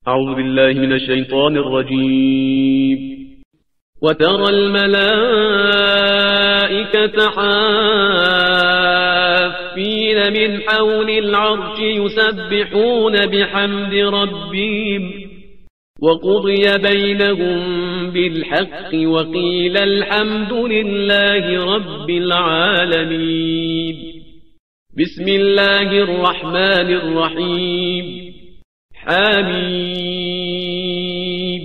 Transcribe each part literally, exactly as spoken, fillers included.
أعوذ بالله من الشيطان الرجيم. وترى الملائكة حافين من حول العرش يسبحون بحمد ربهم وقضي بينهم بالحق وقيل الحمد لله رب العالمين. بسم الله الرحمن الرحيم. حميم.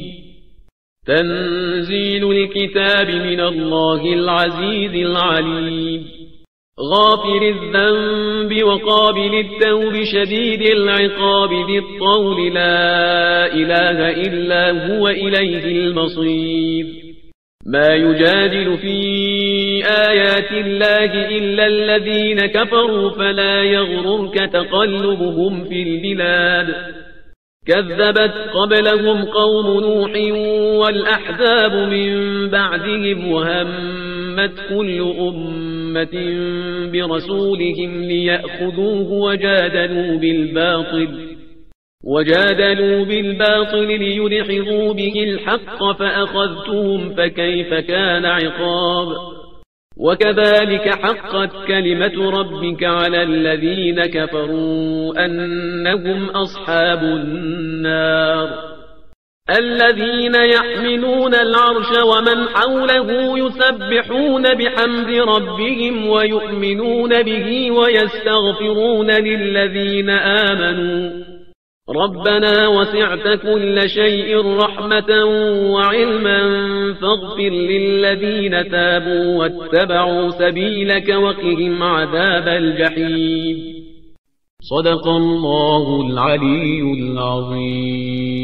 تنزيل الكتاب من الله العزيز العليم. غافر الذنب وقابل التوب شديد العقاب ذي الطول لا إله إلا هو إليه المصير. ما يجادل في آيات الله إلا الذين كفروا فلا يغررك تقلبهم في البلاد. كذبت قبلهم قوم نوح والأحزاب من بعدهم وهمت كل أمة برسولهم ليأخذوه وجادلوا بالباطل وجادلوا بالباطل ليدحضوا به الحق فأخذتهم فكيف كان عقاب. وكذلك حقت كلمة ربك على الذين كفروا أنهم أصحاب النار. الذين يحملون العرش ومن حوله يسبحون بحمد ربهم ويؤمنون به ويستغفرون للذين آمنوا ربنا وسعت كل شيء رحمة وعلما فاغفر للذين تابوا واتبعوا سبيلك وقهم عذاب الجحيم. صدق الله العلي العظيم.